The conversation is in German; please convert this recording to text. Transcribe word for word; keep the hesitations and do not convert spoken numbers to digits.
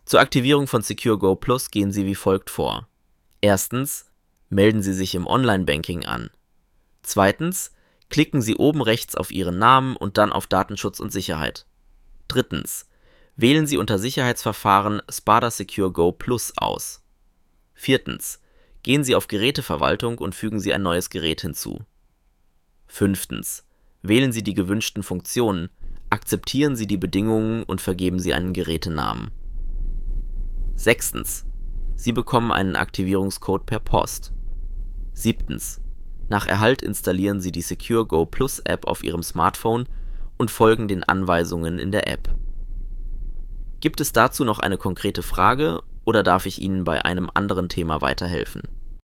Zur Aktivierung von Secure Go Plus gehen Sie wie folgt vor. Erstens, melden Sie sich im Online-Banking an. Zweitens, klicken Sie oben rechts auf Ihren Namen und dann auf Datenschutz und Sicherheit. Drittens, wählen Sie unter Sicherheitsverfahren Spada Secure Go Plus aus. Viertens, gehen Sie auf Geräteverwaltung und fügen Sie ein neues Gerät hinzu. Fünftens, wählen Sie die gewünschten Funktionen, akzeptieren Sie die Bedingungen und vergeben Sie einen Gerätenamen. Sechstens, Sie bekommen einen Aktivierungscode per Post. Siebtens, nach Erhalt installieren Sie die Secure Go Plus App auf Ihrem Smartphone und folgen den Anweisungen in der App. Gibt es dazu noch eine konkrete Frage oder darf ich Ihnen bei einem anderen Thema weiterhelfen?